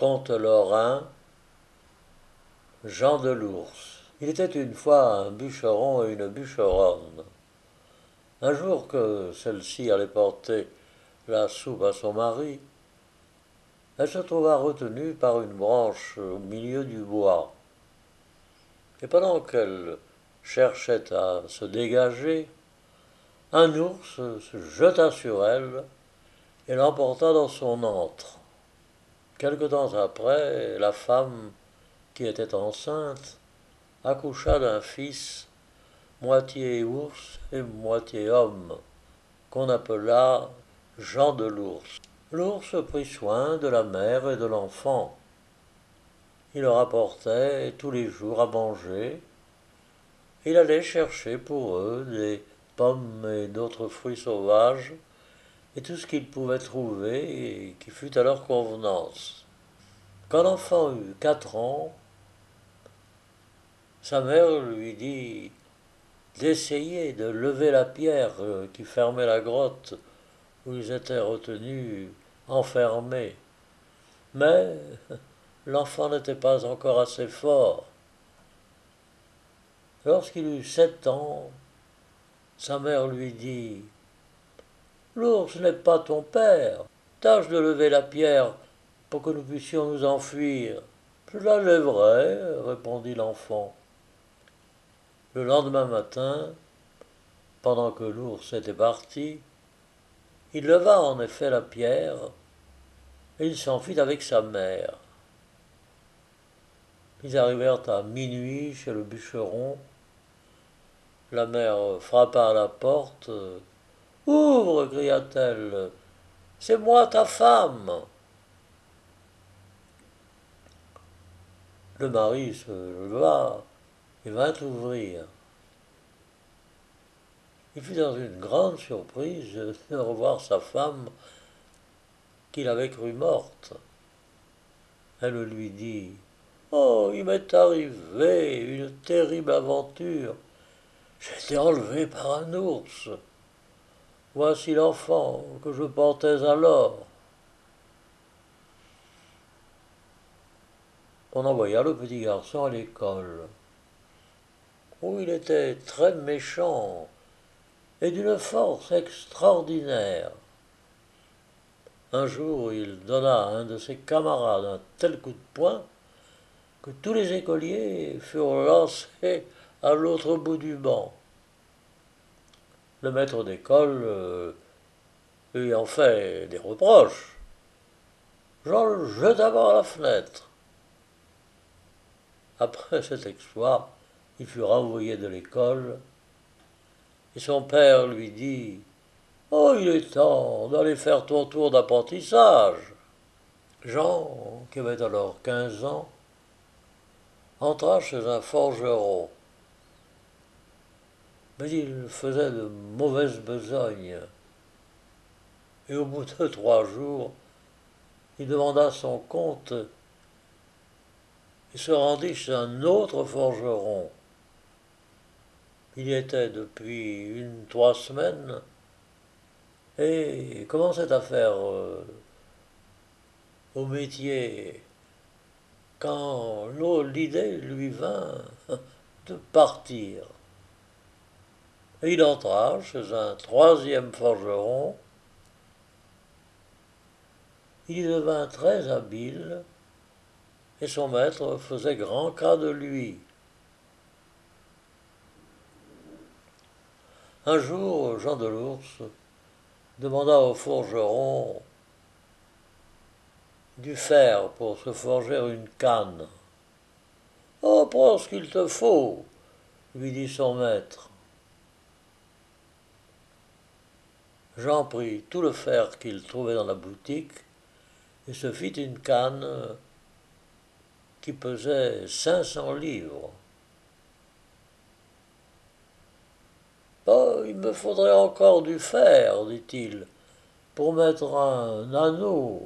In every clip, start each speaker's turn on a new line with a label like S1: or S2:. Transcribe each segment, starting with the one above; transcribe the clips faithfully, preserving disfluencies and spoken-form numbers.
S1: Conte lorrain, Jean de l'Ours. Il était une fois un bûcheron et une bûcheronne. Un jour que celle-ci allait porter la soupe à son mari, elle se trouva retenue par une branche au milieu du bois. Et pendant qu'elle cherchait à se dégager, un ours se jeta sur elle et l'emporta dans son antre. Quelque temps après, la femme, qui était enceinte, accoucha d'un fils, moitié ours et moitié homme, qu'on appela Jean de l'Ours. L'ours prit soin de la mère et de l'enfant. Il leur apportait tous les jours à manger. Il allait chercher pour eux des pommes et d'autres fruits sauvages, et tout ce qu'il pouvait trouver et qui fût à leur convenance. Quand l'enfant eut quatre ans, sa mère lui dit d'essayer de lever la pierre qui fermait la grotte où ils étaient retenus, enfermés. Mais l'enfant n'était pas encore assez fort. Lorsqu'il eut sept ans, sa mère lui dit « L'ours n'est pas ton père. Tâche de lever la pierre pour que nous puissions nous enfuir. »« Je la lèverai, » répondit l'enfant. Le lendemain matin, pendant que l'ours était parti, il leva en effet la pierre et il s'enfuit avec sa mère. Ils arrivèrent à minuit chez le bûcheron. La mère frappa à la porte. « Ouvre !» cria-t-elle. « C'est moi ta femme !» Le mari se leva et vint ouvrir. Il fut dans une grande surprise de revoir sa femme qu'il avait crue morte. Elle lui dit « Oh, il m'est arrivé une terrible aventure. J'ai été enlevée par un ours. Voici l'enfant que je portais alors. » On envoya le petit garçon à l'école, où il était très méchant et d'une force extraordinaire. Un jour, il donna à un de ses camarades un tel coup de poing que tous les écoliers furent lancés à l'autre bout du banc. Le maître d'école euh, lui en fait des reproches. Jean le jeta par la fenêtre. Après cet exploit, il fut renvoyé de l'école, et son père lui dit « Oh, il est temps d'aller faire ton tour d'apprentissage !» Jean, qui avait alors quinze ans, entra chez un forgeron. Mais il faisait de mauvaises besognes, et au bout de trois jours, il demanda son compte et se rendit chez un autre forgeron. Il y était depuis une trois semaines et commençait à faire euh, au métier quand l'idée lui vint de partir. Et il entra chez un troisième forgeron. Il y devint très habile et son maître faisait grand cas de lui. Un jour, Jean de l'Ours demanda au forgeron du fer pour se forger une canne. « Oh, prends ce qu'il te faut !» lui dit son maître. Jean prit tout le fer qu'il trouvait dans la boutique et se fit une canne qui pesait cinq cents livres. « Oh, il me faudrait encore du fer, dit-il, pour mettre un anneau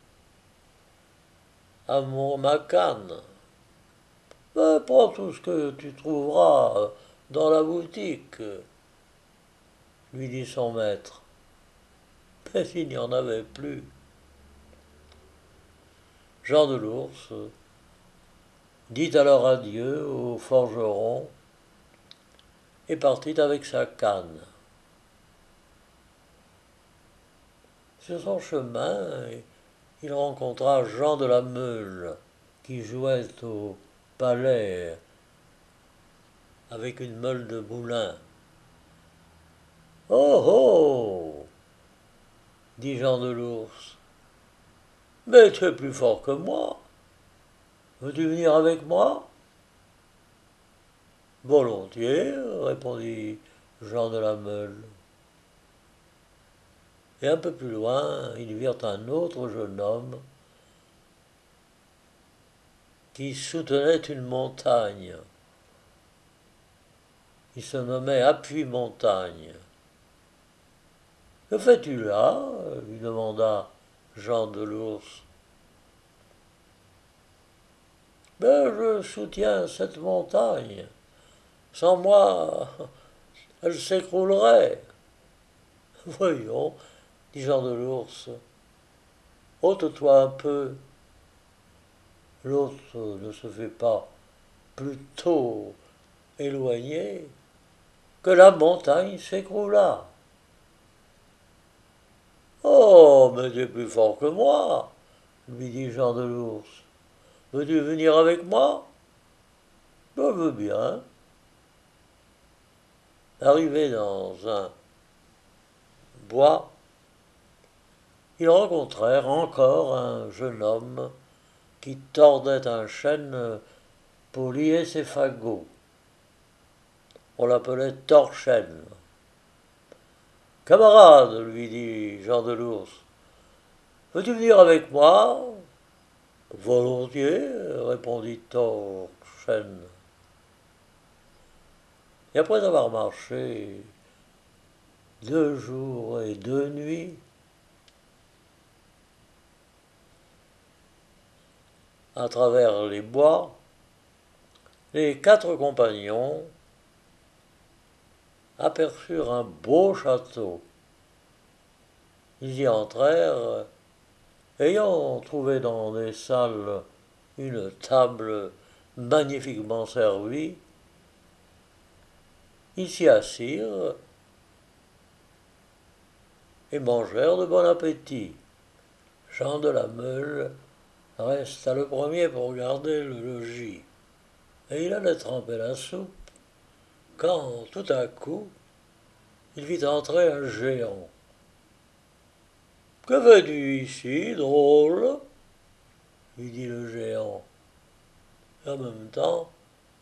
S1: à mon, ma canne. Mais prends tout ce que tu trouveras dans la boutique, lui dit son maître. Mais il n'y en avait plus. Jean de l'Ours dit alors adieu au forgeron et partit avec sa canne. Sur son chemin, il rencontra Jean de la Meule, qui jouait au palais avec une meule de moulin. « Oh oh !» dit Jean de l'Ours. « Mais tu es plus fort que moi. Veux-tu venir avec moi ?»« Volontiers, répondit Jean de la Meule. Et un peu plus loin, ils virent un autre jeune homme qui soutenait une montagne. Il se nommait Appuie-Montagne. « Que fais-tu là ?» lui demanda Jean de l'Ours. « Ben, je soutiens cette montagne. Sans moi, elle s'écroulerait. »« Voyons, dit Jean de l'Ours, ôte-toi un peu. » L'autre ne se fait pas plutôt éloigné que la montagne s'écroula. « Oh, mais tu es plus fort que moi, lui dit Jean de l'Ours. Veux-tu venir avec moi ? Je veux bien. Arrivé dans un bois, ils rencontrèrent encore un jeune homme qui tordait un chêne pour lier ses fagots. On l'appelait Torchène. « Camarade, lui dit Jean de l'Ours, veux-tu venir avec moi ? » Volontiers, répondit Torchène. Et après avoir marché deux jours et deux nuits, à travers les bois, les quatre compagnons aperçurent un beau château. Ils y entrèrent, ayant trouvé dans des salles une table magnifiquement servie. Ils s'y assirent et mangèrent de bon appétit. Jean de la Meule resta le premier pour garder le logis, et il allait tremper la soupe, quand, tout à coup, il vit entrer un géant. « Que fais-tu ici, drôle ?» lui dit le géant. Et en même temps,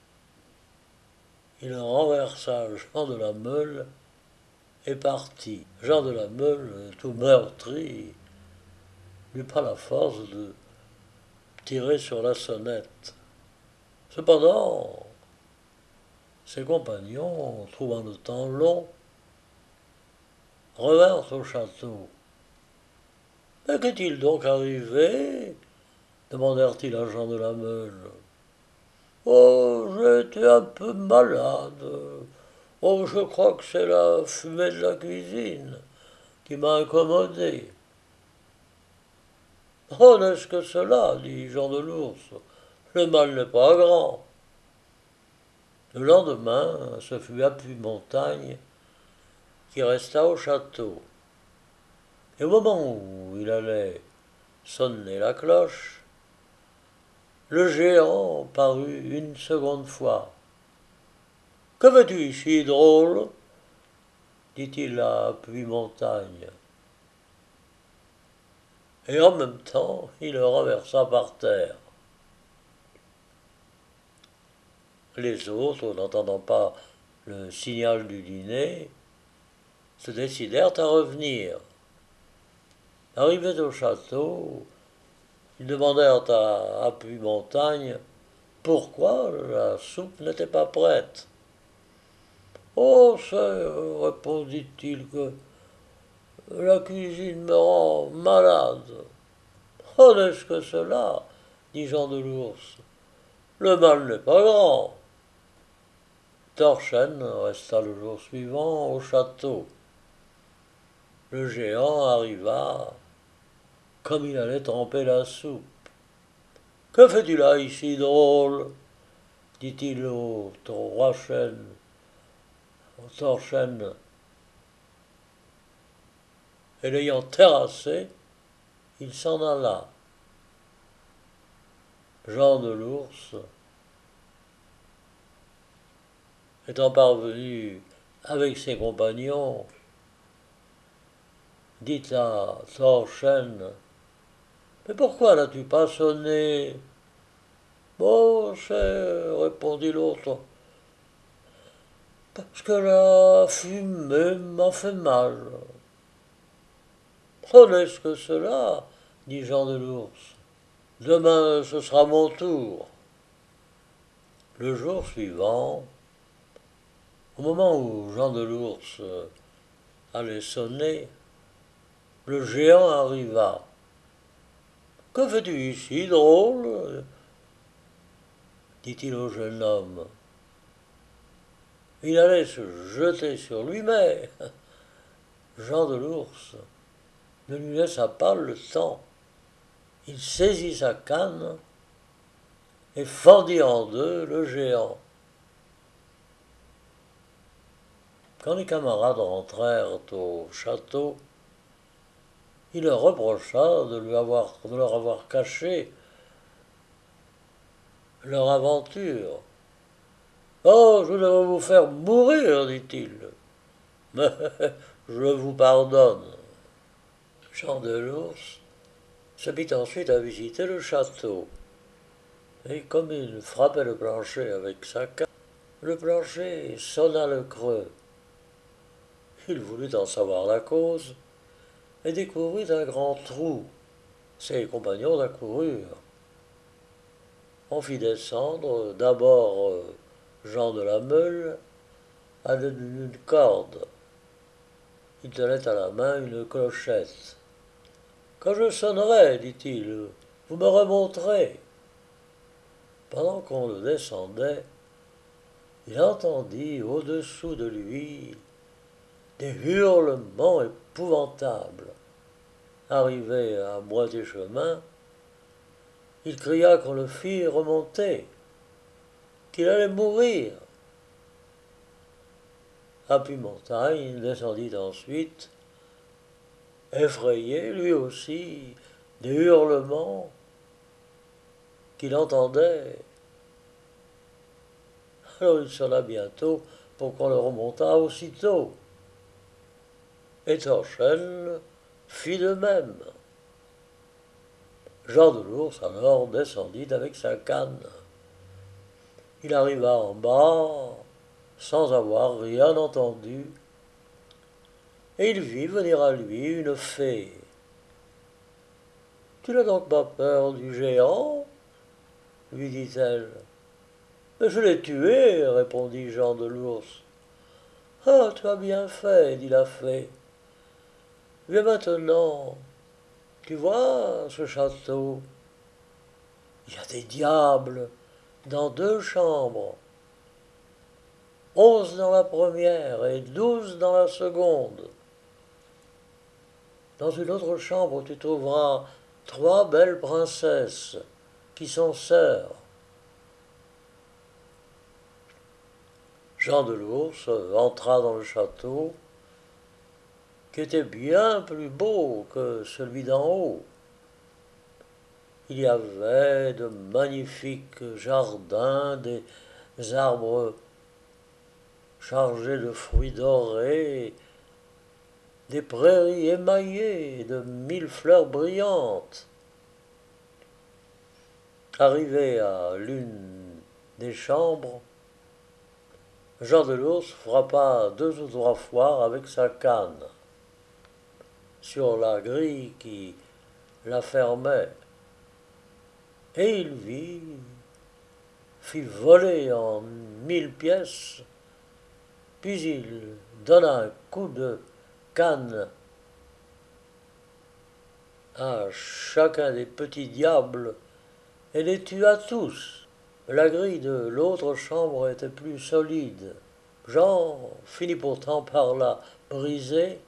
S1: il renversa Jean de la Meule et partit. Jean de la Meule, tout meurtri, n'eut pas la force de tirer sur la sonnette. Cependant, ses compagnons, trouvant le temps long, revinrent au château. « Mais qu'est-il donc arrivé ?» demandèrent-ils à Jean de la Meule. « Oh, j'ai été un peu malade. Oh, je crois que c'est la fumée de la cuisine qui m'a incommodé. »« Oh, n'est-ce que cela ?» dit Jean de l'Ours. « Le mal n'est pas grand. » Le lendemain, ce fut Appuie-Montagne qui resta au château. Et au moment où il allait sonner la cloche, le géant parut une seconde fois. « Que fais-tu ici, drôle ?» dit-il à Appuie-Montagne. Et en même temps, il le renversa par terre. Les autres, n'entendant pas le signal du dîner, se décidèrent à revenir. Arrivés au château, ils demandèrent à Appuie-Montagne pourquoi la soupe n'était pas prête. « Oh, c'est, répondit-il, que la cuisine me rend malade. »« Oh, n'est-ce que cela ?» dit Jean de l'Ours. « Le mal n'est pas grand. » Torchène resta le jour suivant au château. Le géant arriva comme il allait tremper la soupe. Que fais-tu là, ici, drôle? Dit-il au roi chêne, au tord chêne. Et l'ayant terrassé, il s'en alla. Jean de l'Ours, étant parvenu avec ses compagnons, dit à Thorchen, « Mais pourquoi n'as-tu pas sonné ?»« Bon, c'est, répondit l'autre, parce que la fumée m'a fait mal. Prenez ce que cela, dit Jean de l'Ours. Demain, ce sera mon tour. Le jour suivant, au moment où Jean de l'Ours allait sonner, le géant arriva. « Que fais-tu ici, drôle ?» dit-il au jeune homme. Il allait se jeter sur lui, mais Jean de l'Ours ne lui laissa pas le temps. Il saisit sa canne et fendit en deux le géant. Quand les camarades rentrèrent au château, il leur reprocha de, lui avoir, de leur avoir caché leur aventure. « Oh, je devrais vous faire mourir, dit-il. Mais je vous pardonne. » Jean de l'Ours se mit ensuite à visiter le château. Et comme il frappait le plancher avec sa canne, le plancher sonna le creux. Il voulut en savoir la cause et découvrit un grand trou. Ses compagnons accoururent. On fit descendre d'abord Jean de la Meule à l'aide d'une corde. Il tenait à la main une clochette. « Quand je sonnerai, dit-il, vous me remonterez. » Pendant qu'on le descendait, il entendit au-dessous de lui des hurlements épouvantables. Arrivé à moitié chemin, il cria qu'on le fît remonter, qu'il allait mourir. À Puy-Montagne, il descendit ensuite, effrayé lui aussi des hurlements qu'il entendait. Alors il sonna bientôt pour qu'on le remontât aussitôt. Et Thorchen fit de même. Jean de l'Ours alors descendit avec sa canne. Il arriva en bas sans avoir rien entendu, et il vit venir à lui une fée. « Tu n'as donc pas peur du géant ?» lui dit-elle. « Mais je l'ai tué, répondit Jean de l'Ours. « Ah, tu as bien fait, dit la fée. Viens maintenant, tu vois ce château. Il y a des diables dans deux chambres, onze dans la première et douze dans la seconde. Dans une autre chambre, tu trouveras trois belles princesses qui sont sœurs. » Jean de l'Ours entra dans le château, qui était bien plus beau que celui d'en haut. Il y avait de magnifiques jardins, des arbres chargés de fruits dorés, des prairies émaillées de mille fleurs brillantes. Arrivé à l'une des chambres, Jean de l'Ours frappa deux ou trois fois avec sa canne sur la grille qui la fermait, et il vit, fit voler en mille pièces, puis il donna un coup de canne à chacun des petits diables et les tua tous. La grille de l'autre chambre était plus solide. Jean finit pourtant par la briser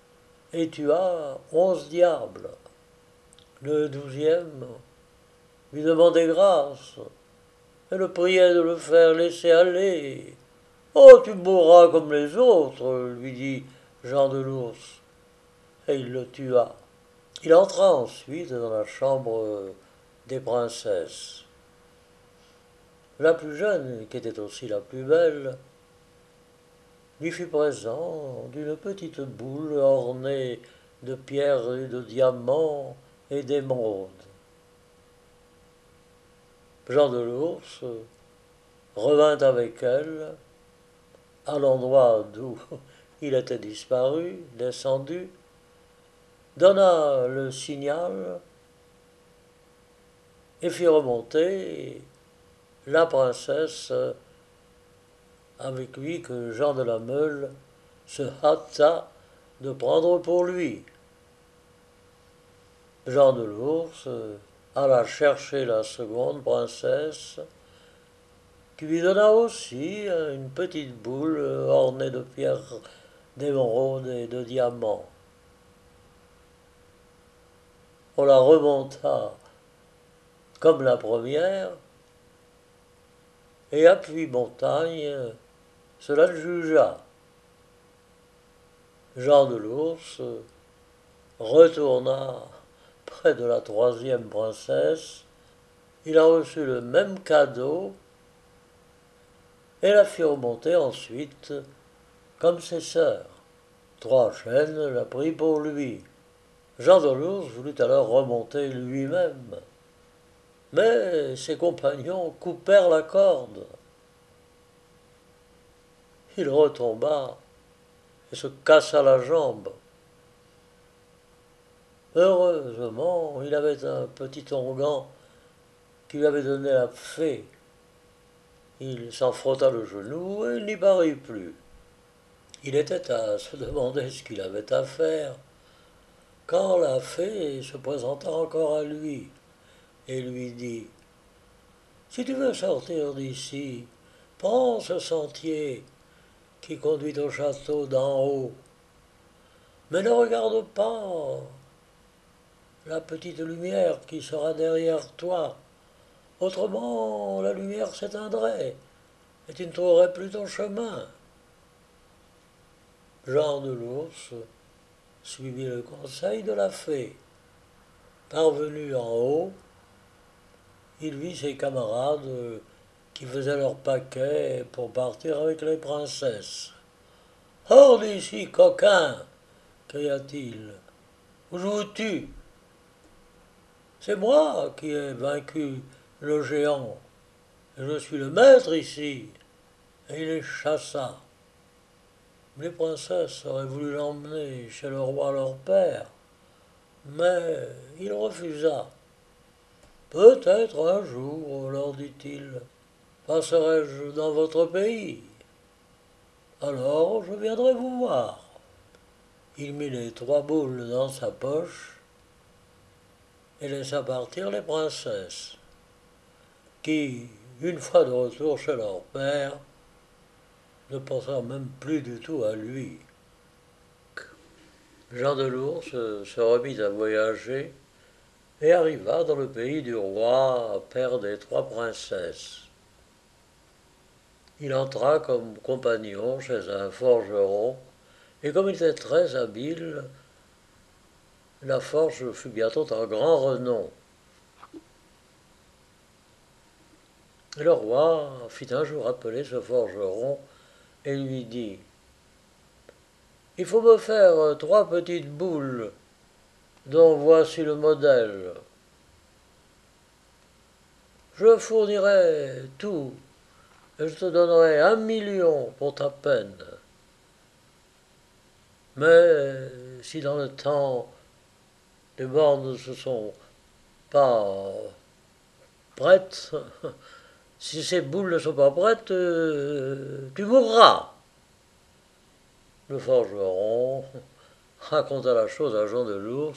S1: et tua onze diables. Le douzième lui demandait grâce, et le priait de le faire laisser aller. Oh, tu mourras comme les autres, lui dit Jean de l'Ours, et il le tua. Il entra ensuite dans la chambre des princesses. La plus jeune, qui était aussi la plus belle, lui fut présent d'une petite boule ornée de pierres et de diamants et d'émeraudes. Jean de l'Ours revint avec elle à l'endroit d'où il était disparu, descendu, donna le signal et fit remonter la princesse avec lui que Jean de la Meule se hâta de prendre pour lui. Jean de l'Ours alla chercher la seconde princesse, qui lui donna aussi une petite boule ornée de pierres d'émeraude et de diamants. On la remonta comme la première, et à Puy-Montagne, cela le jugea. Jean de l'Ours retourna près de la troisième princesse, il a reçu le même cadeau et la fit remonter ensuite comme ses sœurs. Trois chênes la prit pour lui. Jean de l'Ours voulut alors remonter lui-même, mais ses compagnons coupèrent la corde. Il retomba et se cassa la jambe. Heureusement, il avait un petit onguent qui lui avait donné la fée. Il s'en frotta le genou et il n'y parut plus. Il était à se demander ce qu'il avait à faire, quand la fée se présenta encore à lui et lui dit « Si tu veux sortir d'ici, prends ce sentier qui conduit au château d'en haut, mais ne regarde pas la petite lumière qui sera derrière toi, autrement la lumière s'éteindrait et tu ne trouverais plus ton chemin. » Jean de l'Ours suivit le conseil de la fée. Parvenu en haut, il vit ses camarades qui faisaient leur paquet pour partir avec les princesses. « Hors d'ici, coquin !» cria-t-il. « Où joues-tu ? C'est moi qui ai vaincu le géant, et je suis le maître ici. » Et il les chassa. Les princesses auraient voulu l'emmener chez le roi leur père, mais il refusa. « Peut-être un jour, leur dit-il, passerai-je dans votre pays. Alors je viendrai vous voir. » Il mit les trois boules dans sa poche et laissa partir les princesses, qui, une fois de retour chez leur père, ne pensèrent même plus du tout à lui. Jean de l'Ours se remit à voyager et arriva dans le pays du roi, père des trois princesses. Il entra comme compagnon chez un forgeron, et comme il était très habile, la forge fut bientôt en grand renom. Et le roi fit un jour appeler ce forgeron et lui dit « Il faut me faire trois petites boules, dont voici le modèle. Je fournirai tout, et je te donnerai un million pour ta peine. Mais si dans le temps les bornes ne se sont pas prêtes, si ces boules ne sont pas prêtes, euh, tu mourras. » Le forgeron raconta la chose à Jean de l'Ours,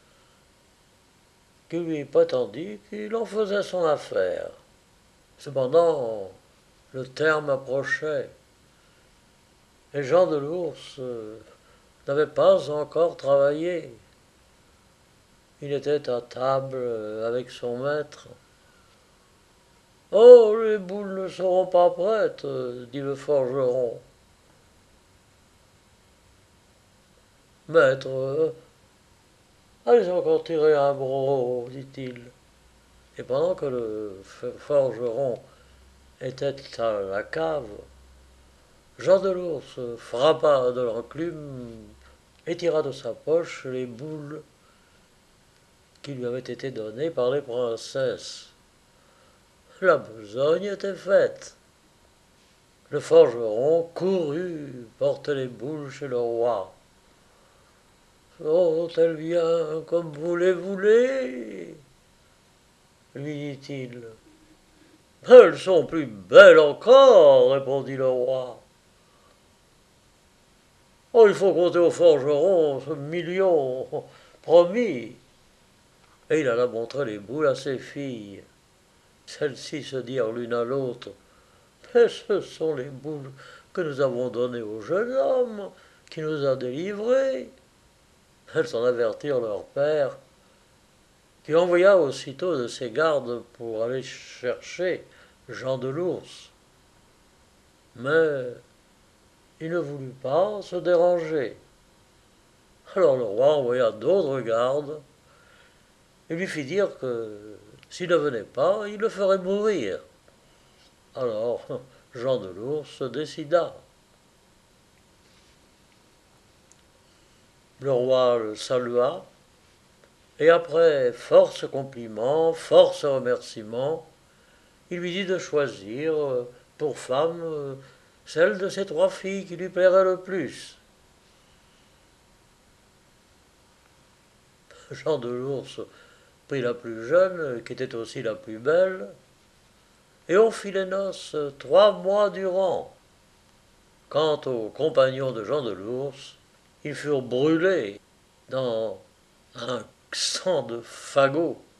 S1: qui lui prétendit qu'il en faisait son affaire. Cependant, le terme approchait, et Jean de l'Ours euh, n'avait pas encore travaillé. Il était à table avec son maître, Oh, les boules ne seront pas prêtes, dit le forgeron. Maître, allez encore tirer un broc, dit-il. Et pendant que le forgeron était à la cave, Jean de l'Ours frappa de l'enclume et tira de sa poche les boules qui lui avaient été données par les princesses. La besogne était faite. Le forgeron courut porter les boules chez le roi. Sont-elles bien comme vous les voulez lui dit-il. Elles sont plus belles encore, répondit le roi. Oh, il faut compter au forgeron ce million promis. Et il alla montrer les boules à ses filles. Celles-ci se dirent l'une à l'autre. Mais ce sont les boules que nous avons données au jeune homme qui nous a délivrés. Elles en avertirent leur père, qui envoya aussitôt de ses gardes pour aller chercher Jean de l'Ours. Mais il ne voulut pas se déranger. Alors le roi envoya d'autres gardes et lui fit dire que s'il ne venait pas, il le ferait mourir. Alors Jean de l'Ours se décida. Le roi le salua, et après force compliments, force remerciements, il lui dit de choisir pour femme celle de ses trois filles qui lui plairait le plus. Jean de l'Ours prit la plus jeune, qui était aussi la plus belle, et on fit les noces trois mois durant. Quant aux compagnons de Jean de l'Ours, ils furent brûlés dans un sang de fagot